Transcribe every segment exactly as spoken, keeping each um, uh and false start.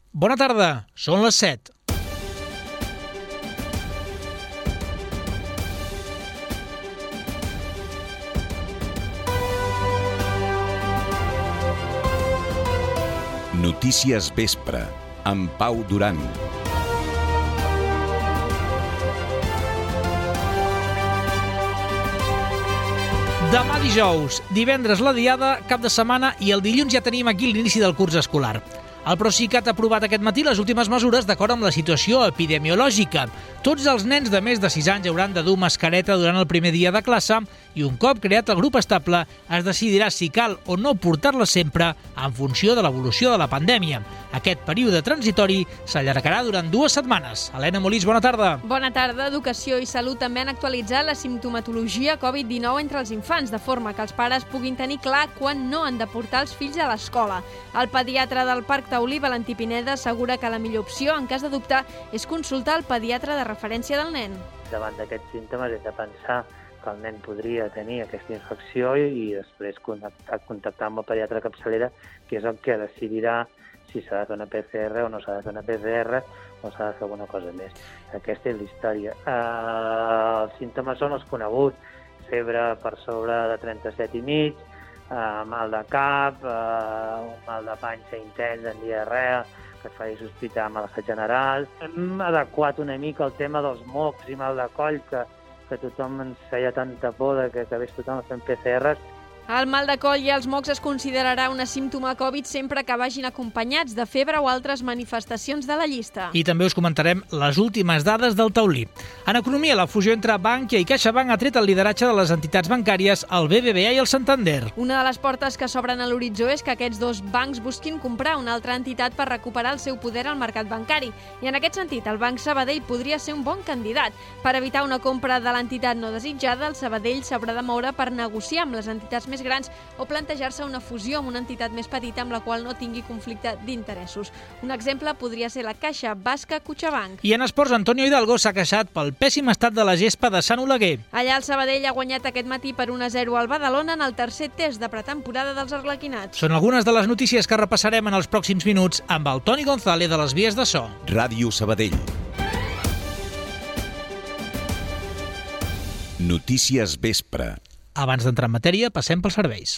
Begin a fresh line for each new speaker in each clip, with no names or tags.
Bona tarda, són les set.
Notícies Vespre, amb Pau Duran.
Demà dijous, divendres la diada, cap de setmana i el dilluns ja tenim aquí l'inici del curs escolar. El Procicat ha aprovat aquest matí les últimes mesures d'acord amb la situació epidemiològica. Tots els nens de més de sis anys hauran de dur mascareta durant el primer dia de classe i un cop creat el grup estable es decidirà si cal o no portar-la sempre en funció de l'evolució de la pandèmia. Aquest període transitori s'allargarà durant dues setmanes. Helena Molís, bona tarda.
Bona tarda. Educació i Salut també han actualitzat la simptomatologia covid dinou entre els infants, de forma que els pares puguin tenir clar quan no han de portar els fills a l'escola. El pediatre del Parc Taulí, Valentí Pineda, assegura que la millor opció, en cas de dubte, és consultar el pediatre de referència del nen.
Davant d'aquests símptomes hem de pensar que el nen podria tenir aquesta infecció i després contactar, contactar amb el pediatre capçalera, que és el que decidirà si s'ha de fer una P C R o no s'ha de fer una P C R o s'ha de fer alguna cosa més. Aquesta és la història. Uh, els símptomes són els coneguts: febre per sobre de trenta-set i mig, uh, mal de cap, uh, un mal de panxa intens en diarrea, que et faci sospitar malaja general. Hem adequat una mica el tema dels mocs i mal de coll, que, que tothom ens feia tanta por de que acabés tothom fent P C Rs.
El mal de coll i els mocs es considerarà una símptoma Covid sempre que vagin acompanyats de febre o altres manifestacions de la llista.
I també us comentarem les últimes dades del taulí. En economia, la fusió entre Bankia i CaixaBank ha tret el lideratge de les entitats bancàries, el B B V A i el Santander.
Una de les portes que s'obren a l'horitzó és que aquests dos bancs busquin comprar una altra entitat per recuperar el seu poder al mercat bancari. I en aquest sentit, el Banc Sabadell podria ser un bon candidat. Per evitar una compra de l'entitat no desitjada, el Sabadell s'haurà de moure per negociar amb les entitats més grans o plantejar-se una fusió amb una entitat més petita amb la qual no tingui conflicte d'interessos. Un exemple podria ser la Caixa Basca CaixaBank.
I en esports, Antonio Hidalgo s'ha queixat pel pèssim estat de la gespa de Sant Oleguer.
Allà el Sabadell ha guanyat aquest matí per un a zero al Badalona en el tercer test de pretemporada dels arlequinats.
Són algunes de les notícies que repassarem en els pròxims minuts amb el Toni González de les Vies de So.
Ràdio Sabadell. Notícies Vespre.
Abans d'entrar en matèria, passem pels serveis.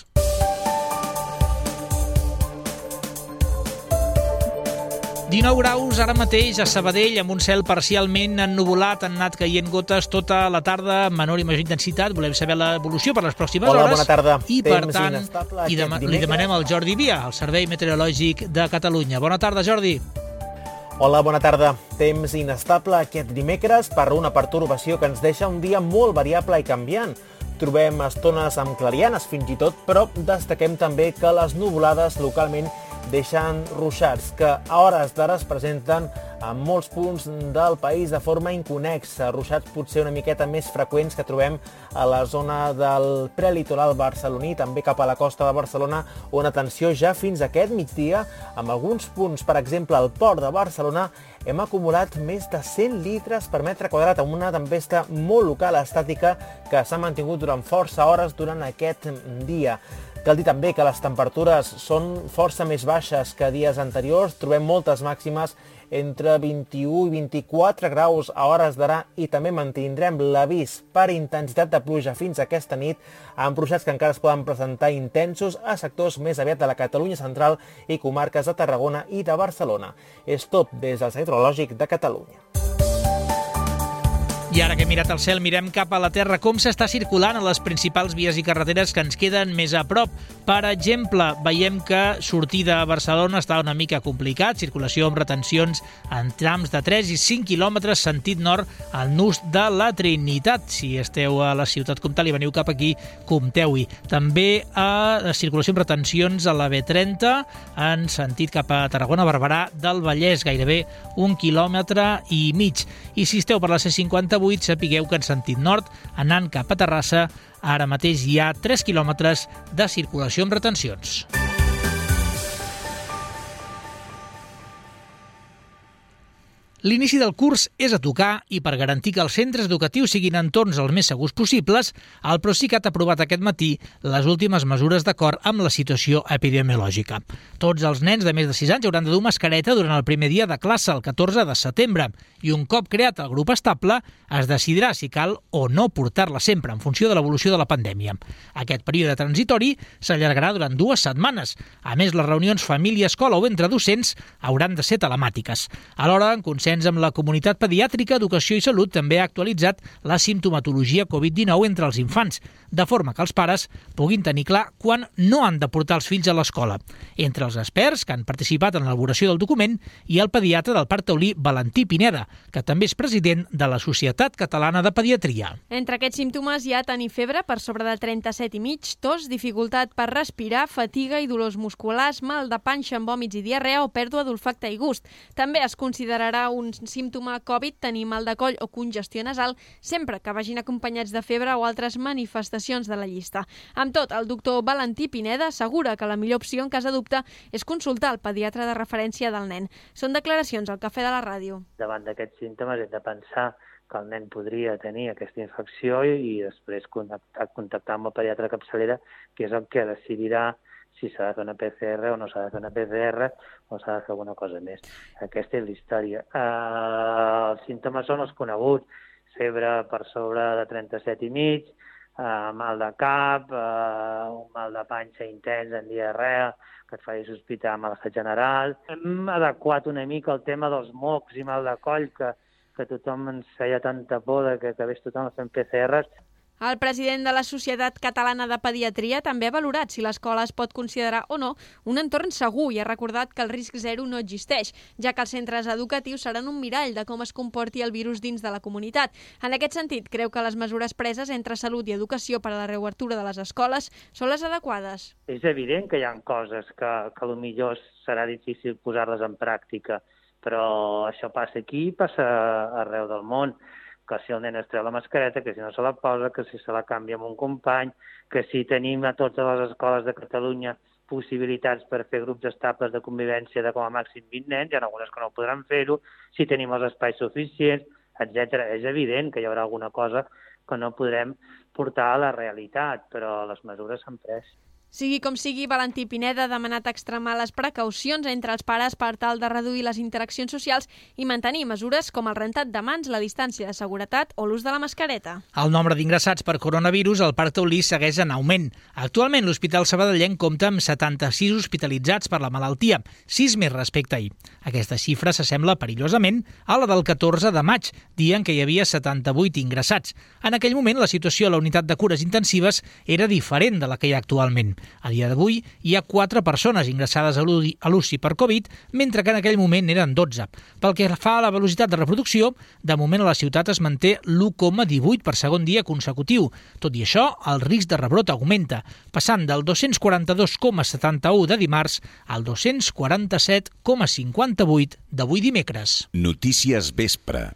dinou graus ara mateix a Sabadell, amb un cel parcialment ennuvolat, han anat caient gotes tota la tarda, menor i major intensitat. Volem saber l'evolució per les pròximes
Hola,
hores.
Bona tarda.
I, per
Temps
tant, i dem li demanem al Jordi Via, al Servei Meteorològic de Catalunya. Bona tarda, Jordi.
Hola, bona tarda. Temps inestable aquest dimecres per una pertorbació que ens deixa un dia molt variable i canviant. Trobem estones amb clarianes fins i tot, però destaquem també que les nuvolades localment deixen ruixats que a hores d'ara es presenten en molts punts del país de forma inconexa. Ruixats potser una miqueta més freqüents que trobem a la zona del prelitoral barceloní, també cap a la costa de Barcelona, on, atenció, ja fins aquest migdia, amb alguns punts, per exemple, al port de Barcelona, hem acumulat més de cent litres per metre quadrat, amb una tempesta molt local estàtica que s'ha mantingut durant força hores durant aquest dia. Cal dir també que les temperatures són força més baixes que dies anteriors. Trobem moltes màximes entre vint-i-u i vint-i-quatre graus a hores d'ara i també mantindrem l'avís per intensitat de pluja fins aquesta nit, amb ruixats que encara es poden presentar intensos a sectors més aviat de la Catalunya central i comarques de Tarragona i de Barcelona. És tot des del Servei Meteorològic de Catalunya.
I ara que he mirat al cel, mirem cap a la terra com s'està circulant a les principals vies i carreteres que ens queden més a prop. Per exemple, veiem que sortir de Barcelona està una mica complicat, circulació amb retencions en trams de tres i cinc quilòmetres sentit nord al nus de la Trinitat. Si esteu a la ciutat comtal i veniu cap aquí, compteu-hi. També a circulació amb retencions a la B trenta en sentit cap a Tarragona, Barberà del Vallès, gairebé un quilòmetre i mig. I si esteu per la C cinquanta-vuit, sapigueu que en sentit nord, anant cap a Terrassa, ara mateix hi ha tres quilòmetres de circulació amb retencions. L'inici del curs és a tocar i per garantir que els centres educatius siguin entorns els més segurs possibles, el Procicat ha aprovat aquest matí les últimes mesures d'acord amb la situació epidemiològica. Tots els nens de més de sis anys hauran de dur mascareta durant el primer dia de classe, el catorze de setembre, i un cop creat el grup estable es decidirà si cal o no portar-la sempre en funció de l'evolució de la pandèmia. Aquest període transitori s'allargarà durant dues setmanes. A més, les reunions família-escola o entre docents hauran de ser telemàtiques. Alhora, en consens amb la comunitat pediàtrica, Educació i Salut també ha actualitzat la simptomatologia covid dinou entre els infants, de forma que els pares puguin tenir clar quan no han de portar els fills a l'escola. Entre els experts que han participat en l'elaboració del document hi ha el pediatre del Parc Taulí, Valentí Pineda, que també és president de la Societat Catalana de Pediatria.
Entre aquests símptomes hi ha tenir febre per sobre de trenta-set i mig, tos, dificultat per respirar, fatiga i dolors musculars, mal de panxa amb vòmits i diarrea o pèrdua d'olfacte i gust. També es considerarà un símptoma Covid tenir mal de coll o congestió nasal sempre que vagin acompanyats de febre o altres manifestacions de la llista. Amb tot, el doctor Valentí Pineda assegura que la millor opció en cas de dubte és consultar el pediatre de referència del nen. Són declaracions al Cafè de la Ràdio.
Davant d'aquests símptomes hem de pensar que el nen podria tenir aquesta infecció i després contactar, contactar amb el pediatre de capçalera, que és el que decidirà si s'ha de fer una P C R o no s'ha de fer una P C R o s'ha de fer alguna cosa més. Aquesta és la història. Uh, els símptomes són els coneguts. Febre per sobre de trenta-set i mig, uh, mal de cap, uh, un mal de panxa intens en diarrea, que et faci sospitar malestar general. Hem adequat una mica el tema dels mocs i mal de coll, que, que tothom ens feia tanta por de que acabés tothom fent P C Rs.
El president de la Societat Catalana de Pediatria també ha valorat si l'escola es pot considerar o no un entorn segur i ha recordat que el risc zero no existeix, ja que els centres educatius seran un mirall de com es comporti el virus dins de la comunitat. En aquest sentit, creu que les mesures preses entre salut i educació per a la reobertura de les escoles són les adequades.
És evident que hi ha coses que, que potser serà difícil posar-les en pràctica, però això passa aquí i passa arreu del món. Que si el nen es treu la mascareta, que si no se la posa, que si se la canvia amb un company, que si tenim a totes les escoles de Catalunya possibilitats per fer grups estables de convivència de com a màxim vint nens, hi ha algunes que no podran fer-ho, si tenim els espais suficients, etcètera. És evident que hi haurà alguna cosa que no podrem portar a la realitat, però les mesures s'han pres.
Sigui com sigui, Valentí Pineda ha demanat extremar les precaucions entre els pares per tal de reduir les interaccions socials i mantenir mesures com el rentat de mans, la distància de seguretat o l'ús de la mascareta.
El nombre d'ingressats per coronavirus al Parc Taulí segueix en augment. Actualment, l'Hospital Sabadellenc compta amb setanta-sis hospitalitzats per la malaltia, sis més respecte a ahir. Aquesta xifra s'assembla perillosament a la del catorze de maig, dia en què hi havia setanta-vuit ingressats. En aquell moment, la situació a la unitat de cures intensives era diferent de la que hi ha actualment. A dia d'avui hi ha quatre persones ingressades a l'U C I per Covid, mentre que en aquell moment eren dotze. Pel que fa a la velocitat de reproducció, de moment a la ciutat es manté l'u coma divuit per segon dia consecutiu. Tot i això, el risc de rebrot augmenta, passant del dos-cents quaranta-dos coma setanta-u de dimarts al dos-cents quaranta-set coma cinquanta-vuit d'avui dimecres.
Notícies Vespre.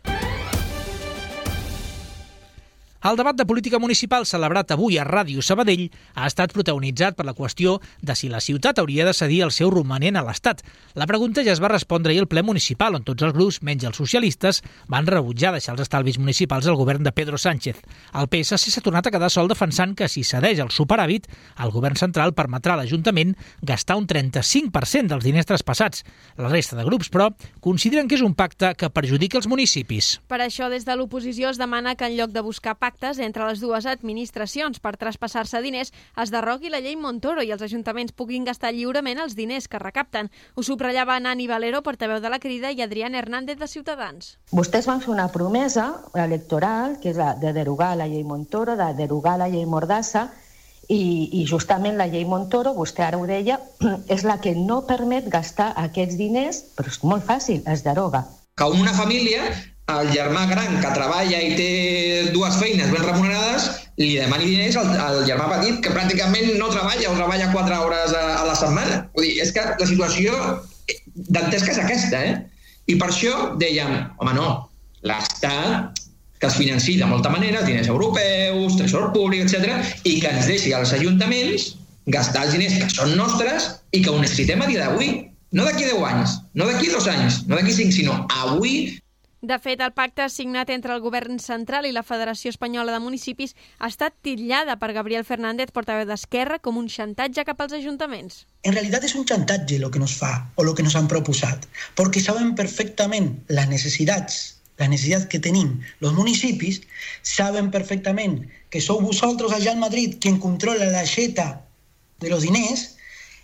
El debat de política municipal celebrat avui a Ràdio Sabadell ha estat protagonitzat per la qüestió de si la ciutat hauria de cedir el seu romanent a l'Estat. La pregunta ja es va respondre ahir al ple municipal, on tots els grups, menys els socialistes, van rebutjar deixar els estalvis municipals al govern de Pedro Sánchez. El P S C s'ha tornat a quedar sol defensant que si cedeix el superàvit, el govern central permetrà a l'Ajuntament gastar un trenta-cinc per cent dels diners traspassats. La resta de grups, però, consideren que és un pacte que perjudica els municipis.
Per això, des de l'oposició es demana que en lloc de buscar pactes entre les dues administracions per traspassar-se diners, es derrogui la llei Montoro i els ajuntaments puguin gastar lliurement els diners que recapten. Ho subratllava Nani Valero, portaveu de la Crida, i Adrián Hernández, de Ciutadans.
Vostès van fer una promesa electoral, que és la de derogar la llei Montoro, de derogar la llei Mordassa, i, i justament la llei Montoro, vostè ara ho deia, és la que no permet gastar aquests diners, però és molt fàcil, es deroga.
Que una família, el germà gran que treballa i té dues feines ben remunerades, li demani diners al, al germà petit que pràcticament no treballa o treballa quatre hores a, a la setmana. Vull dir, és que la situació dantesca és aquesta, eh? I per això dèiem, home, no, l'Estat que es financi de molta manera, diners europeus, tresor públic, etcètera, i que ens deixi als ajuntaments gastar els diners que són nostres i que ho necessitem a dia d'avui. No d'aquí deu anys, no d'aquí dos anys, no d'aquí cinc, sinó avui.
De fet, el pacte signat entre el govern central i la Federació Espanyola de Municipis ha estat titllada per Gabriel Fernández, portaveu d'Esquerra, com un xantatge cap als ajuntaments.
En realidad es un chantaje lo que nos fa o lo que nos han proposat, porque saben perfectament les necessitats, les necessitats que tenim los municipis, saben perfectament que sou vosaltres allà al Madrid quien controla la xeta de los diners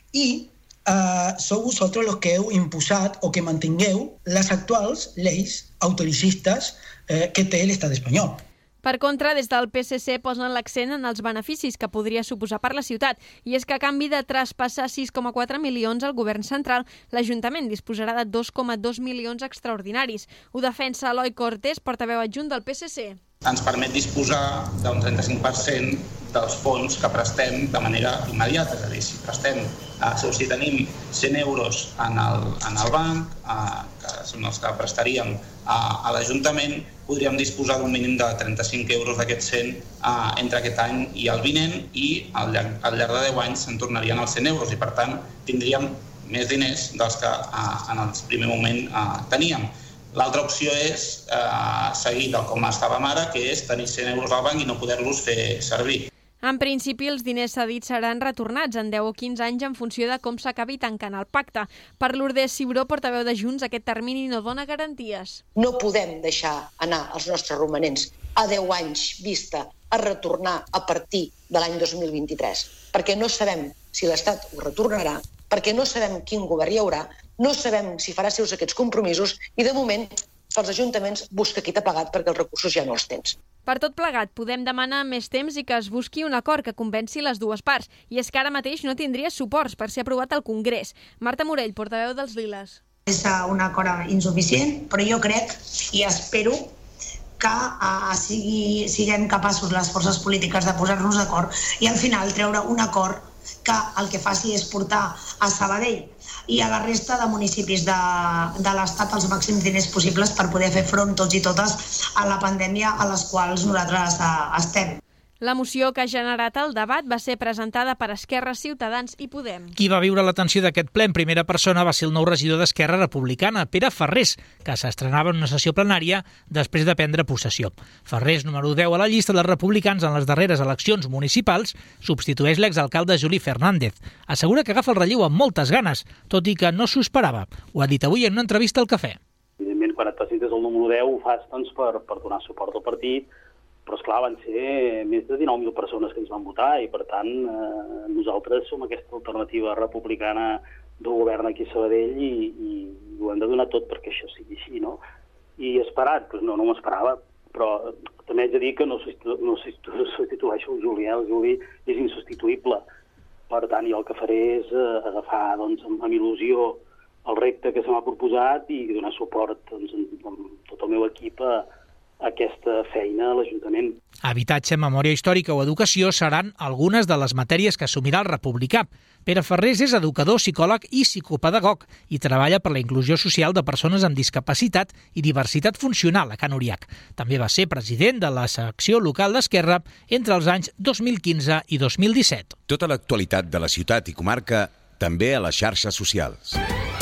i uh, sou vosaltres los que heu imposat o que mantingueu les actuals lleis autoricistes uh, que té l'estat espanyol.
Per contra, des del P S C posen l'accent en els beneficis que podria suposar per la ciutat, i és que a canvi de traspassar sis coma quatre milions al govern central, l'Ajuntament disposarà de dos coma dos milions extraordinaris. Ho defensa Eloi Cortés, portaveu adjunt del P S C.
Ens permet disposar d'un trenta-cinc per cent dels fons que prestem de manera immediata. És a dir, si prestem, eh, si tenim cent euros en el, en el banc, eh, que són els que prestaríem a, a l'Ajuntament, podríem disposar d'un mínim de trenta-cinc euros d'aquests cent eh, entre aquest any i el vinent, i al llarg, al llarg de deu anys se'n tornarien els cent euros, i per tant tindríem més diners dels que eh, en el primer moment eh, teníem. L'altra opció és eh, seguir tal com estàvem ara, que és tenir cent euros al banc i no poder-los fer servir.
En principi, els diners cedits seran retornats en deu o quinze anys en funció de com s'acabi tancant el pacte. Per Lourdes Cibró, portaveu de Junts, aquest termini no dona garanties.
No podem deixar anar els nostres romanents a deu anys vista a retornar a partir de l'any dos mil vint-i-tres, perquè no sabem si l'Estat ho retornarà, perquè no sabem quin govern hi haurà, no sabem si farà seus aquests compromisos i, de moment, els ajuntaments busca qui t'ha pagat perquè els recursos ja no els tens.
Per tot plegat, podem demanar més temps i que es busqui un acord que convenci les dues parts, i és que ara mateix no tindria suports per ser aprovat al Congrés. Marta Morell, portaveu dels Liles.
És un acord insuficient, però jo crec i espero que uh, sigui, siguem capaços les forces polítiques de posar-nos d'acord i al final treure un acord que el que faci és portar a Sabadell i a la resta de municipis de, de l'Estat els màxims diners possibles per poder fer front tots i totes a la pandèmia a les quals nosaltres uh, estem.
La moció que ha generat el debat va ser presentada per Esquerra, Ciutadans i Podem.
Qui va viure l'atenció d'aquest ple en primera persona va ser el nou regidor d'Esquerra Republicana, Pere Ferrés, que s'estrenava en una sessió plenària després de prendre possessió. Ferrés, número deu a la llista dels republicans en les darreres eleccions municipals, substitueix l'exalcalde Juli Fernández. Assegura que agafa el relleu amb moltes ganes, tot i que no s'ho esperava. Ho ha dit avui en una entrevista al Cafè.
Evidentment, quan et presentes el número deu, ho fas doncs, per, per donar suport al partit, però, esclar, van ser més de dinou mil persones que ens van votar i, per tant, eh, nosaltres som aquesta alternativa republicana del govern aquí a Sabadell i, i ho hem de donar tot perquè això sigui així, no? I esperat, doncs no, no m'esperava, però també haig de dir que no, no substitueixo el Juli, eh? El Juli és insubstituïble. Per tant, jo el que faré és eh, agafar doncs, amb, amb il·lusió el repte que se m'ha proposat i donar suport doncs, amb tot el meu equip a aquesta feina a l'Ajuntament.
Habitatge, memòria històrica o educació seran algunes de les matèries que assumirà el republicà. Pere Ferrés és educador, psicòleg i psicopedagog i treballa per la inclusió social de persones amb discapacitat i diversitat funcional a Can Uriach. També va ser president de la secció local d'Esquerra entre els anys dos mil quinze i dos mil disset.
Tota l'actualitat de la ciutat i comarca també a les xarxes socials.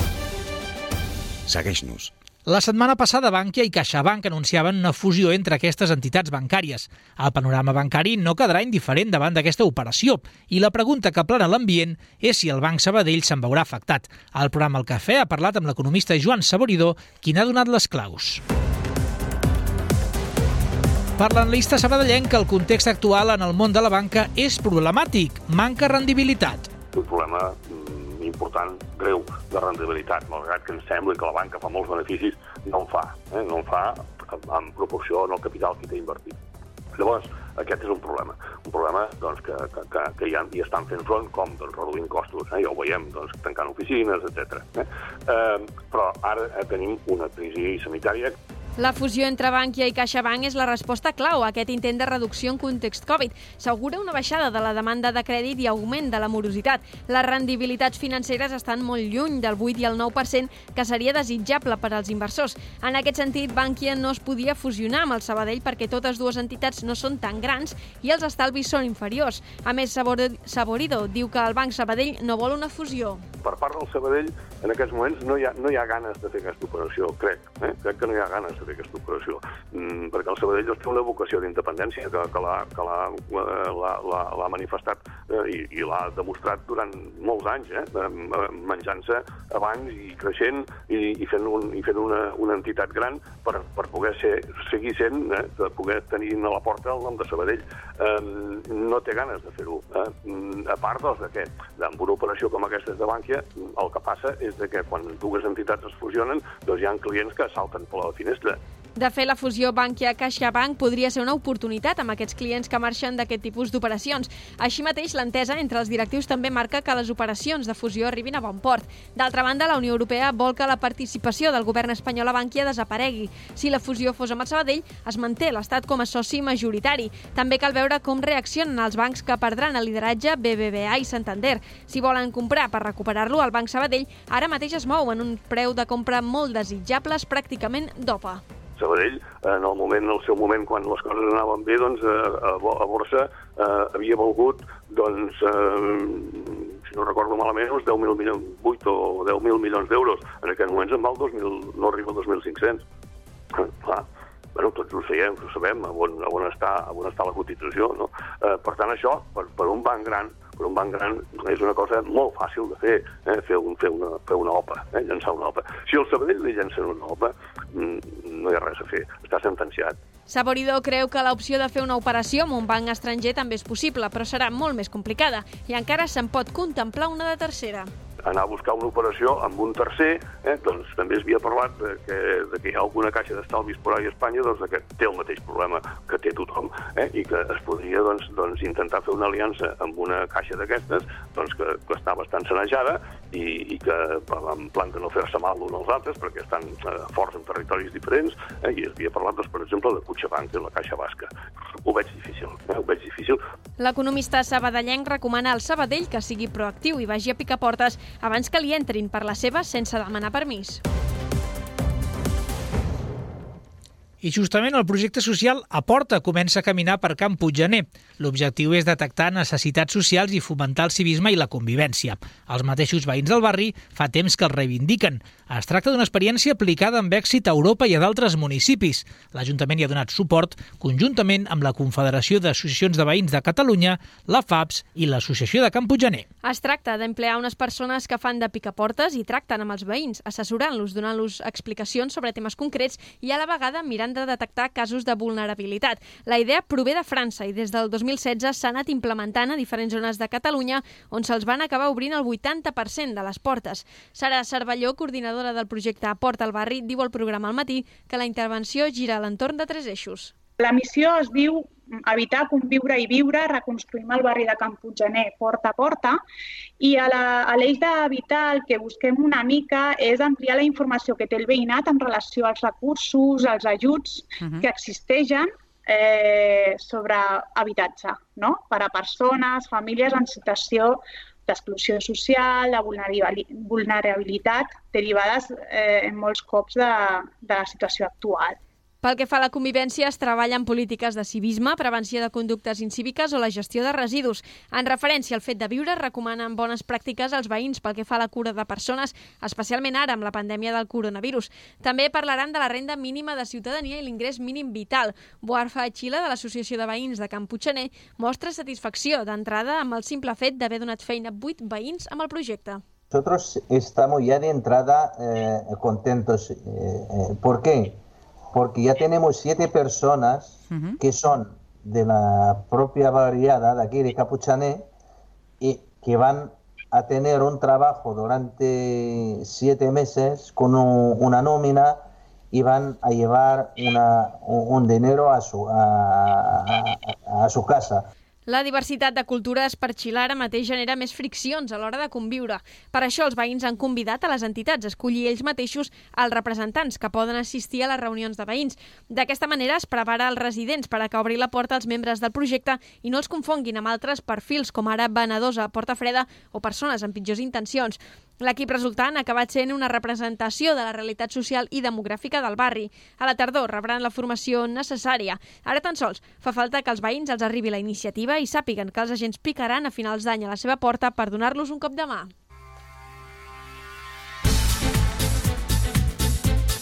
Segueix-nos.
La setmana passada, Bankia i CaixaBank anunciaven una fusió entre aquestes entitats bancàries. El panorama bancari no quedarà indiferent davant d'aquesta operació i la pregunta que plana l'ambient és si el Banc Sabadell se'n veurà afectat. Al programa El Cafè ha parlat amb l'economista Joan Saboridó, qui n'ha donat les claus. Per l'analista sabadellenc, el context actual en el món de la banca és problemàtic, manca rendibilitat.
Un problema important, greu, de rendibilitat, malgrat que ens sembla que la banca fa molts beneficis, no en fa, eh? no en fa en proporció al capital que té invertit. Llavors, aquest és un problema, un problema doncs, que, que, que, que ja hi estan fent front, com doncs, reduint costos, eh? ja ho veiem, doncs, tancant oficines, etcètera. Eh? Eh, però ara tenim una crisi sanitària.
La fusió entre Bankia i CaixaBank és la resposta clau a aquest intent de reducció en context Covid. S'augura una baixada de la demanda de crèdit i augment de la morositat. Les rendibilitats financeres estan molt lluny del vuit i el nou per cent que seria desitjable per als inversors. En aquest sentit, Bankia no es podia fusionar amb el Sabadell perquè totes dues entitats no són tan grans i els estalvis són inferiors. A més, Saboridó diu que el Banc Sabadell no vol una fusió.
Per part del Sabadell, en aquests moments no hi ha, no hi ha ganes de fer aquesta operació, crec. Eh? Crec que no hi ha ganes. costa fer aquesta operació, mm, perquè el Sabadell té una vocació d'independència que, que l'ha manifestat eh, i, i l'ha demostrat durant molts anys, eh, menjant-se a bancs i creixent i, i fent, un, i fent una, una entitat gran per, per poder ser, seguir sent, eh, per poder tenir a la porta el nom de Sabadell. Eh, no té ganes de fer-ho. Eh, a part, doncs, de que amb una operació com aquesta de Bànquia, el que passa és de que quan dues entitats es fusionen, doncs hi ha clients que salten per la finestra.
De fet, la fusió Bankia-CaixaBank podria ser una oportunitat amb aquests clients que marxen d'aquest tipus d'operacions. Així mateix, l'entesa entre els directius també marca que les operacions de fusió arribin a bon port. D'altra banda, la Unió Europea vol que la participació del govern espanyol a Bankia desaparegui. Si la fusió fos amb el Sabadell, es manté l'Estat com a soci majoritari. També cal veure com reaccionen els bancs que perdran el lideratge B B V A i Santander. Si volen comprar per recuperar-lo, el Banc Sabadell ara mateix es mou en un preu de compra molt desitjables, pràcticament doble.
Sabadell, en el moment, en el seu moment, quan les coses anaven bé, doncs, a, a borsa eh, havia valgut, doncs, eh, si no recordo malament, uns deu mil milions, vuit o deu mil milions d'euros. En aquests moments en val dos mil, no arriba als dos mil cinc-cents. Clar, bueno, tots ho sabem, ho sabem, a on, a on, està, a on està la cotització, no? Eh, per tant, això, per, per un banc gran, per un banc gran és una cosa molt fàcil de fer, eh? fer, un, fer, una, fer una O P A, eh? llançar una O P A. Si el Sabadell li llancen una O P A, no hi ha res a fer, està sentenciat.
Saboridó creu que l'opció de fer una operació amb un banc estranger també és possible, però serà molt més complicada i encara se'n pot contemplar una de tercera.
Anar a buscar una operació amb un tercer, eh, doncs també es havia parlat de que, de que hi ha alguna caixa d'estalvis per ahí a Espanya doncs, que té el mateix problema que té tothom, eh, i que es podria doncs, doncs, intentar fer una aliança amb una caixa d'aquestes doncs, que, que està bastant sanejada i, i que en plan de no fer-se mal l'un als altres perquè estan eh, forts en territoris diferents, eh, i es havia parlat, doncs, per exemple, de CaixaBank i la Caixa Basca. Ho veig difícil, eh, ho veig difícil.
L'economista sabadellenc recomana al Sabadell que sigui proactiu i vagi a picar portes abans que li entrin per la seva sense demanar permís.
I justament el projecte social Aporta comença a caminar per Can Puiggener. L'objectiu és detectar necessitats socials i fomentar el civisme i la convivència. Els mateixos veïns del barri fa temps que els reivindiquen. Es tracta d'una experiència aplicada amb èxit a Europa i a d'altres municipis. L'Ajuntament hi ha donat suport conjuntament amb la Confederació d'Associacions de Veïns de Catalunya, la F A B S i l'Associació de Can Puiggener.
Es tracta d'emplear unes persones que fan de picaportes i tracten amb els veïns, assessorant-los, donant-los explicacions sobre temes concrets i a la vegada mirant de detectar casos de vulnerabilitat. La idea prové de França i des del dos mil setze s'ha anat implementant a diferents zones de Catalunya on se'ls van acabar obrint el vuitanta per cent de les portes. Sara Cervelló, coordinadora del projecte Aporta al Barri, diu al programa al matí que la intervenció gira a l'entorn de tres eixos.
La missió es diu Evitar, conviure i viure, reconstruïm el barri de Can Puiggener porta a porta, i a l'eix d'evitar el que busquem una mica és ampliar la informació que té el veïnat en relació als recursos, als ajuts uh-huh. que existeixen eh, sobre habitatge, no? Per a persones, famílies en situació d'exclusió social, de vulnerabilitat, derivades eh, en molts cops de, de la situació actual.
Pel que fa a la convivència, es treballa en polítiques de civisme, prevenció de conductes incíviques o la gestió de residus. En referència al fet de viure, recomanen bones pràctiques als veïns pel que fa a la cura de persones, especialment ara amb la pandèmia del coronavirus. També parlaran de la renda mínima de ciutadania i l'ingrés mínim vital. Boarfa Xila, de l'Associació de Veïns de Can Puiggener, mostra satisfacció d'entrada amb el simple fet d'haver donat feina a vuit veïns amb el projecte.
Nosotros estamos ya de entrada eh, contentos. Eh, eh, ¿Por qué? Porque ya tenemos siete personas uh-huh. que son de la propia barriada de aquí de Can Puiggener y que van a tener un trabajo durante siete meses con un, una nómina y van a llevar una, un dinero a su, a, a, a su casa.
La diversitat de cultures per Xile ara mateix genera més friccions a l'hora de conviure. Per això els veïns han convidat a les entitats a escollir ells mateixos els representants que poden assistir a les reunions de veïns. D'aquesta manera es prepara els residents per a que obri la porta als membres del projecte i no els confonguin amb altres perfils com ara venedors a porta freda o persones amb pitjors intencions. L'equip resultant ha acabat sent una representació de la realitat social i demogràfica del barri. A la tardor rebran la formació necessària. Ara tan sols fa falta que als veïns els arribi la iniciativa i sàpiguen que els agents picaran a finals d'any a la seva porta per donar-los un cop de mà.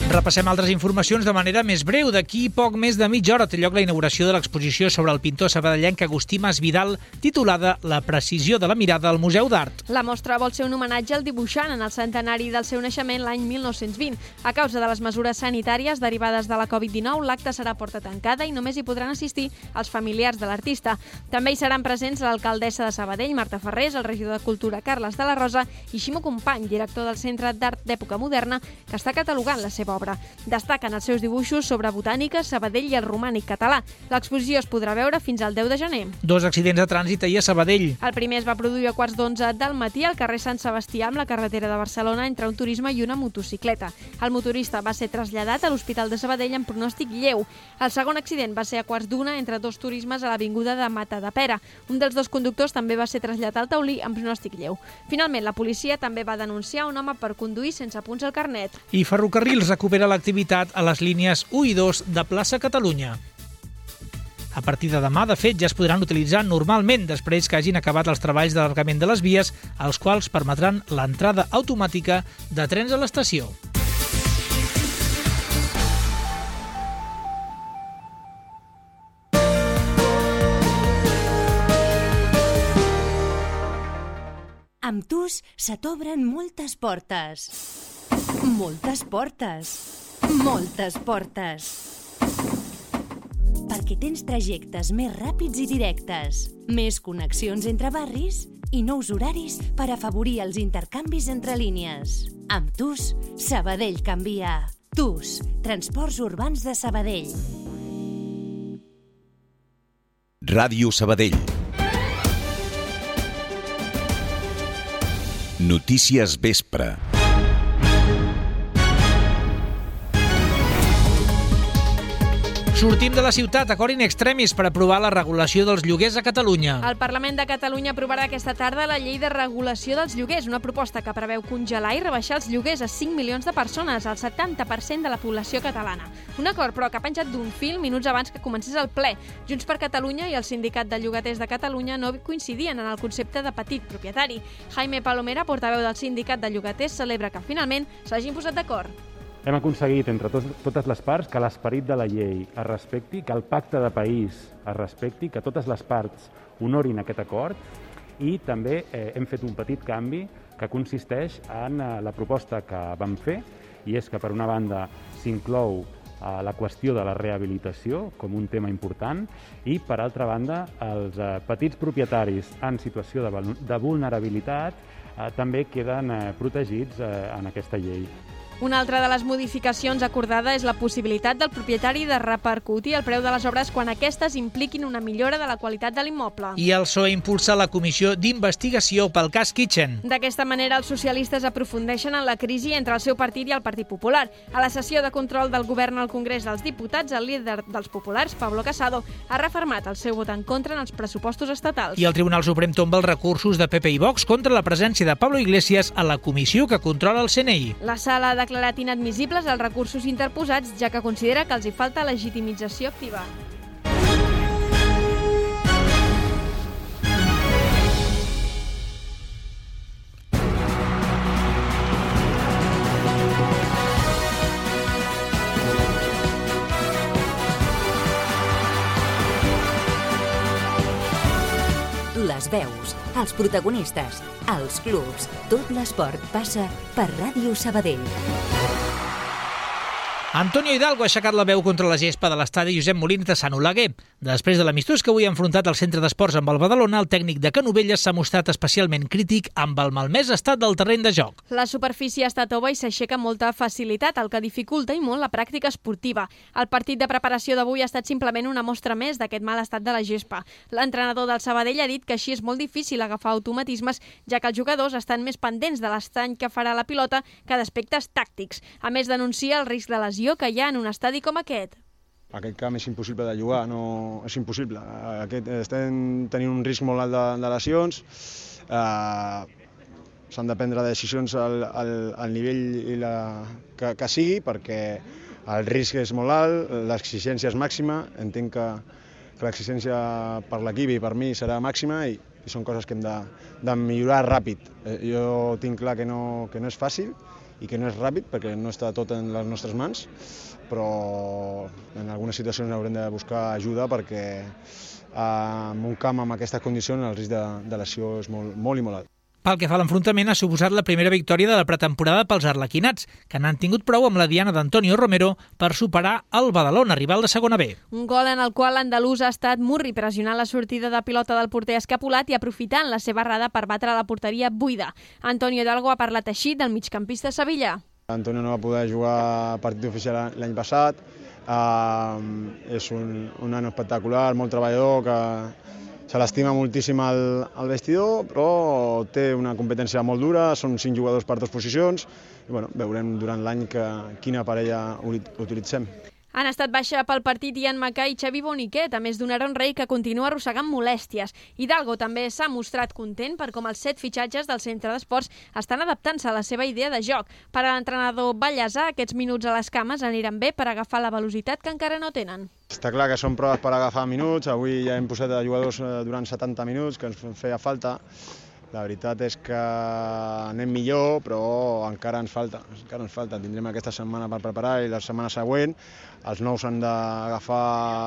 Repassem altres informacions de manera més breu. D'aquí poc més de mitja hora té lloc la inauguració de l'exposició sobre el pintor sabadellenc Agustí Masvidal, titulada La precisió de la mirada al Museu d'Art.
La mostra vol ser un homenatge al dibuixant en el centenari del seu naixement l'any mil nou-cents vint. A causa de les mesures sanitàries derivades de la covid dinou, l'acte serà a porta tancada i només hi podran assistir els familiars de l'artista. També hi seran presents l'alcaldessa de Sabadell, Marta Ferrés, el regidor de Cultura, Carles de la Rosa, i Ximo Company, director del Centre d'Art d'Època Moderna, que està catalogant la seva obra. Destaquen els seus dibuixos sobre botànica, Sabadell i el romànic català. L'exposició es podrà veure fins al deu de gener.
Dos accidents de trànsit ahir a Sabadell.
El primer es va produir a quarts d'onze del matí al carrer Sant Sebastià amb la carretera de Barcelona entre un turisme i una motocicleta. El motorista va ser traslladat a l'Hospital de Sabadell amb pronòstic lleu. El segon accident va ser a quarts d'una entre dos turismes a l'avinguda de Matadepera. Un dels dos conductors també va ser traslladat al taulí amb pronòstic lleu. Finalment, la policia també va denunciar un home per conduir sense punts al carnet.
I Ferrocarrils recupera l'activitat a les línies u i dos de Plaça Catalunya. A partir de demà, de fet, ja es podran utilitzar normalment després que hagin acabat els treballs d'alargament de les vies, els quals permetran l'entrada automàtica de trens a l'estació.
Amb Tus se t'obren moltes portes. Moltes portes. Moltes portes. Perquè tens trajectes més ràpids i directes, més connexions entre barris i nous horaris per afavorir els intercanvis entre línies. Amb Tus, Sabadell canvia. Tus, Transports Urbans de Sabadell.
Ràdio Sabadell. Notícies Vespre.
Sortim de la ciutat, acord in extremis per aprovar la regulació dels lloguers a Catalunya.
El Parlament de Catalunya aprovarà aquesta tarda la llei de regulació dels lloguers, una proposta que preveu congelar i rebaixar els lloguers a cinc milions de persones, el setanta per cent de la població catalana. Un acord, però, que ha penjat d'un fil minuts abans que comencés el ple. Junts per Catalunya i el Sindicat de Llogaters de Catalunya no coincidien en el concepte de petit propietari. Jaime Palomera, portaveu del Sindicat de Llogaters, celebra que finalment s'hagin posat d'acord.
Hem aconseguit entre tots, totes les parts que l'esperit de la llei es respecti, que el pacte de país es respecti, que totes les parts honorin aquest acord i també eh, hem fet un petit canvi que consisteix en eh, la proposta que vam fer i és que per una banda s'inclou eh, la qüestió de la rehabilitació com un tema important i per altra banda els eh, petits propietaris en situació de, de vulnerabilitat eh, també queden eh, protegits eh, en aquesta llei.
Una altra de les modificacions acordada és la possibilitat del propietari de repercutir el preu de les obres quan aquestes impliquin una millora de la qualitat de l'immoble.
I el P S O E impulsa la comissió d'investigació pel cas Kitchen.
D'aquesta manera, els socialistes aprofundeixen en la crisi entre el seu partit i el Partit Popular. A la sessió de control del govern al Congrés dels Diputats, el líder dels populars, Pablo Casado, ha refermat el seu vot en contra en els pressupostos estatals.
I el Tribunal Suprem tomba els recursos de P P i Vox contra la presència de Pablo Iglesias a la comissió que controla el C N I.
La sala ha declarat inadmissibles els recursos interposats, ja que considera que els hi falta legitimització activa.
Les veus, els protagonistes, els clubs, tot l'esport passa per Ràdio Sabadell.
Antonio Hidalgo ha aixecat la veu contra la gespa de l'estadi Josep Molins de Sant Oleguer. Després de l'amistós que avui ha enfrontat el centre d'esports amb el Badalona, el tècnic de Canovelles s'ha mostrat especialment crític amb el malmès estat del terreny de joc.
La superfície està tova i s'aixeca amb molta facilitat, el que dificulta i molt la pràctica esportiva. El partit de preparació d'avui ha estat simplement una mostra més d'aquest mal estat de la gespa. L'entrenador del Sabadell ha dit que així és molt difícil agafar automatismes, ja que els jugadors estan més pendents de l'estany que farà la pilota que d'aspectes tàctics. A més, denuncia el risc de lesió que hi ha en un estadi com aquest.
Aquest camp és impossible de jugar, no, és impossible. Aquest, estem tenint un risc molt alt de, de lesions, eh, s'han de prendre decisions al, al, al nivell i la, que, que sigui, perquè el risc és molt alt, l'exigència és màxima, entenc que, que l'exigència per l'equip i per mi serà màxima i, i són coses que hem de, de millorar ràpid. Eh, jo tinc clar que no, que no és fàcil i que no és ràpid perquè no està tot en les nostres mans, però en algunes situacions haurem de buscar ajuda perquè en un camp amb aquestes condicions el risc de, de lesió és molt, molt i molt alt.
Pel que fa a l'enfrontament, ha suposat la primera victòria de la pretemporada pels arlequinats, que n'han tingut prou amb la diana d'Antonio Romero per superar el Badalona, rival de segona B.
Un gol en el qual l'andalús ha estat Murri pressionant la sortida de pilota del porter escapulat i aprofitant la seva errada per batre la porteria buida. Antonio Hidalgo ha parlat així del migcampista sevillà.
Antonio no va poder jugar partit oficial l'any passat, uh, és un, un nano espectacular, molt treballador, que se l'estima moltíssim al, al vestidor, però té una competència molt dura, són cinc jugadors per dues posicions, i bueno, veurem durant l'any que, quina parella utilitzem.
Han estat baixa pel partit Ian Macà i Xavi Boniquet, a més d'un Aaron Rey que continua arrossegant molèsties. Hidalgo també s'ha mostrat content per com els set fitxatges del centre d'esports estan adaptant-se a la seva idea de joc. Per a l'entrenador Ballesà, aquests minuts a les cames aniran bé per agafar la velocitat que encara no tenen.
Està clar que són proves per agafar minuts, avui ja hem posat a jugadors durant setanta minuts, que ens feia falta. La veritat és que anem millor, però encara ens falta. Encara ens falta. Tindrem aquesta setmana per preparar i la setmana següent els nous han d'agafar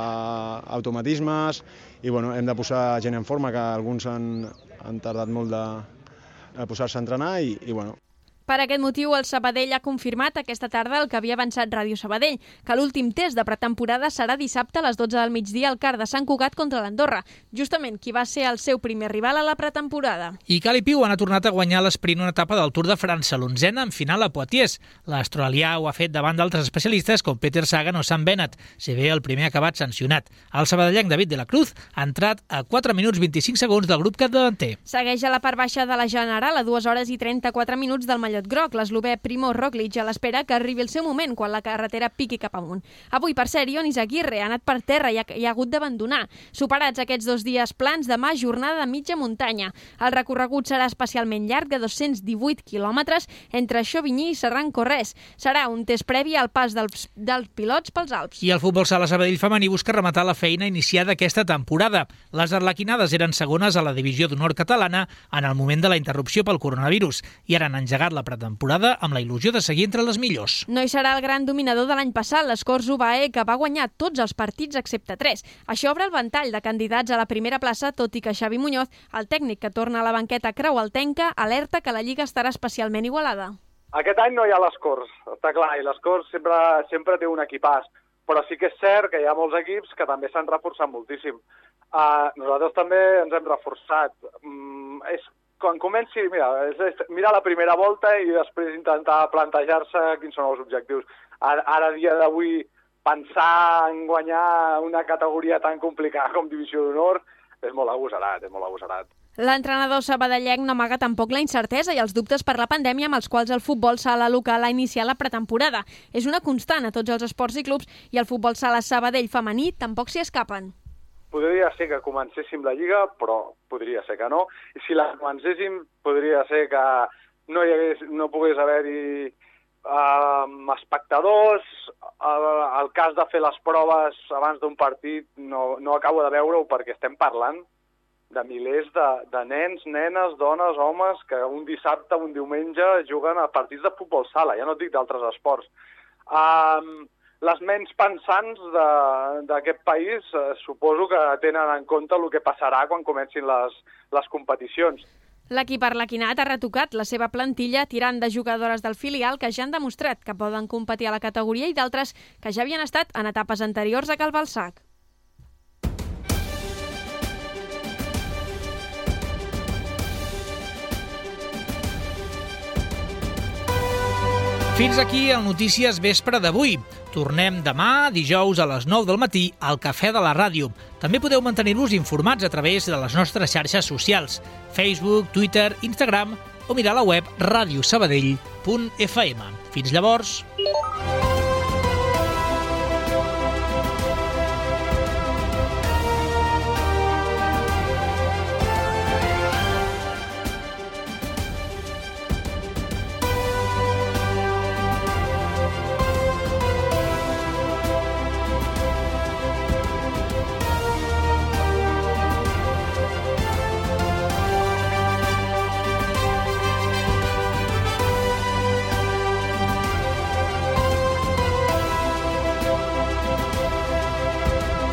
automatismes i bueno, hem de posar gent en forma, que alguns han, han tardat molt de, de posar-se a entrenar i, i bueno.
Per aquest motiu, el Sabadell ha confirmat aquesta tarda el que havia avançat Ràdio Sabadell, que l'últim test de pretemporada serà dissabte a les dotze del migdia al CAR de Sant Cugat contra l'Andorra, justament qui va ser el seu primer rival a la pretemporada.
I Cali Piu ha tornat a guanyar l'esprint una etapa del Tour de França, l'onzena en final a Poitiers. L'australià ho ha fet davant d'altres especialistes com Peter Sagan o Sam Bennett, si bé el primer ha acabat sancionat. El sabadellenc David de la Cruz ha entrat a quatre minuts vint-i-cinc segons del grup capdavanter.
Segueix a la part baixa de la general a dues hores i trenta-quatre minuts del mallot groc, l'eslovè Primo Roglic, a l'espera que arribi el seu moment quan la carretera piqui cap amunt. Avui, per ser, Ionis Aguirre ha anat per terra i ha, i ha hagut d'abandonar. Superats aquests dos dies plans, demà jornada de mitja muntanya. El recorregut serà especialment llarg, de dos-cents divuit quilòmetres, entre Chauvigny i Serran-Corrès. Serà un test previ al pas dels, dels pilots pels Alps.
I el futbol sala Sabadell femení busca rematar la feina iniciada aquesta temporada. Les arlequinades eren segones a la divisió d'honor catalana en el moment de la interrupció pel coronavirus i ara han engegat la pretemporada amb la il·lusió de seguir entre les millors.
No hi serà el gran dominador de l'any passat, l'Escorç Ubae, que va guanyar tots els partits excepte tres. Això obre el ventall de candidats a la primera plaça, tot i que Xavi Muñoz, el tècnic que torna a la banqueta creualtenca, alerta que la Lliga estarà especialment igualada.
Aquest any no hi ha l'Escorç, està clar, i l'Escorç sempre, sempre té un equipàs, però sí que és cert que hi ha molts equips que també s'han reforçat moltíssim. Uh, nosaltres també ens hem reforçat. Mm, és quan comenci, mira, és, és mirar la primera volta i després intentar plantejar-se quins són els objectius. Ara, ara dia d'avui, pensar en guanyar una categoria tan complicada com Divisió d'Honor és molt agosarat, és molt agosarat.
L'entrenador sabadellenc no amaga tampoc la incertesa i els dubtes per la pandèmia amb els quals el futbol sala local ha iniciat la pretemporada. És una constant a tots els esports i clubs i el futbol sala Sabadell femení tampoc s'hi escapen.
Podria ser que comencéssim la Lliga, però podria ser que no. I si la comencéssim, podria ser que no, hi hagués, no pogués haver-hi uh, espectadors. El, el cas de fer les proves abans d'un partit no, no acabo de veure-ho perquè estem parlant de milers de, de nens, nenes, dones, homes que un dissabte, un diumenge juguen a partits de futbol sala, ja no et dic d'altres esports. Um, Les ments pensants d'aquest país eh, suposo que tenen en compte el que passarà quan comencin les, les competicions.
L'equip arlequinat ha retocat la seva plantilla tirant de jugadores del filial que ja han demostrat que poden competir a la categoria i d'altres que ja havien estat en etapes anteriors a Cal Balsac.
Fins aquí el Notícies Vespre d'avui. Tornem demà, dijous, a les nou del matí, al Cafè de la Ràdio. També podeu mantenir-vos informats a través de les nostres xarxes socials, Facebook, Twitter, Instagram o mirar la web radio sabadell punt f m. Fins llavors!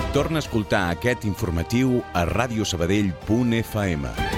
Torna a escoltar aquest informatiu a radiosabadell punt f m.